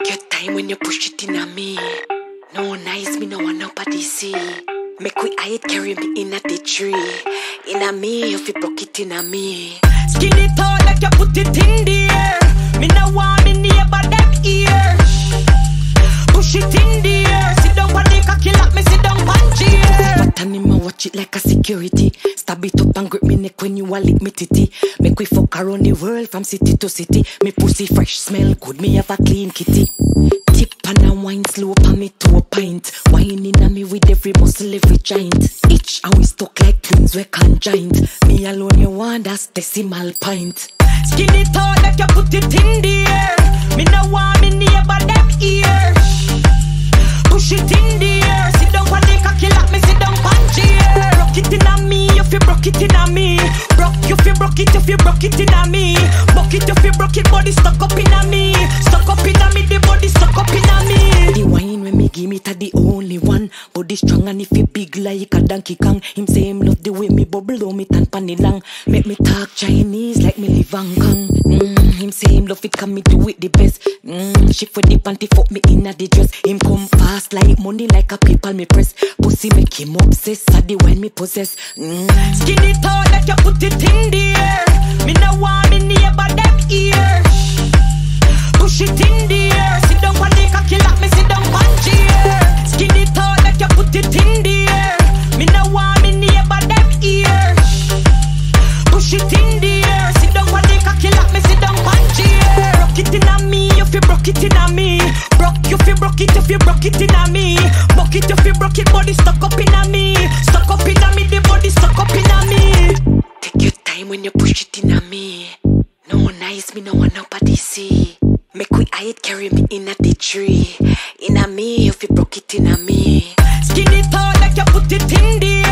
Take your time when you push it in a me. No nice, me no want nobody see. Make we hide, carry me in a the tree. In a me, if you broke it in a me. Skin it out like you put it in the air. Me no want me neighbor that ear. Push it in the air. Sit down on the cocky like me sit down on chair. But anima watch it like a security. Stab it up and grip me neck when you a lick me titty. Make we fuck around the world from city to city. Me pussy fresh, smell good, me have a clean kitty. Tip and a wine slow on me to a pint. Whining on me with every muscle, every joint. Itch and we stuck like twins, we conjoined. Me alone you want that's decimal pint. Skin it out like you put it in the air. Me no want me neighbor that ear. Push it in the air. Sit down on the cocky like me sit down on chair. Broke it in a me, if you broke it in a me. Broke if you broke it, if you broke it in a me. Broke it if you broke it, body stuck up in a me. Stuck up in a me, the body stuck up in a me. The wine when me give me to the only one. Body strong and if you big like a Donkey Kong. Him say him love the way me bubble on me tan panny long. Make me talk Chinese like me live Hong Kong. Him say him love it, come me do it the best. She for the panty fuck me in a the dress. Him come fast like money like a people me press. Pussy make him obsessed, at the wine me possess. Skin it out like you put it in the air. Me no want me neighbor that ear. Push it in the air. Sit down on the cocky like me sit down on chair. Skin it out like you put it in the air. Me no want me neighbor that ear. Push it in the air. Sit down on the cocky like me sit down on chair. Broke it in a me, if you broke it in a me. Broke if you broke it, if you broke it in a me. Broke it if you broke it, body stuck up in a me. Stuck up in a me, the body stuck up in a me. Take your time when you push it in a me. No nice, me no want nobody see. Make we hide, carry me in a the tree. In a me, if you broke it in a me. Skin it out like you put it in the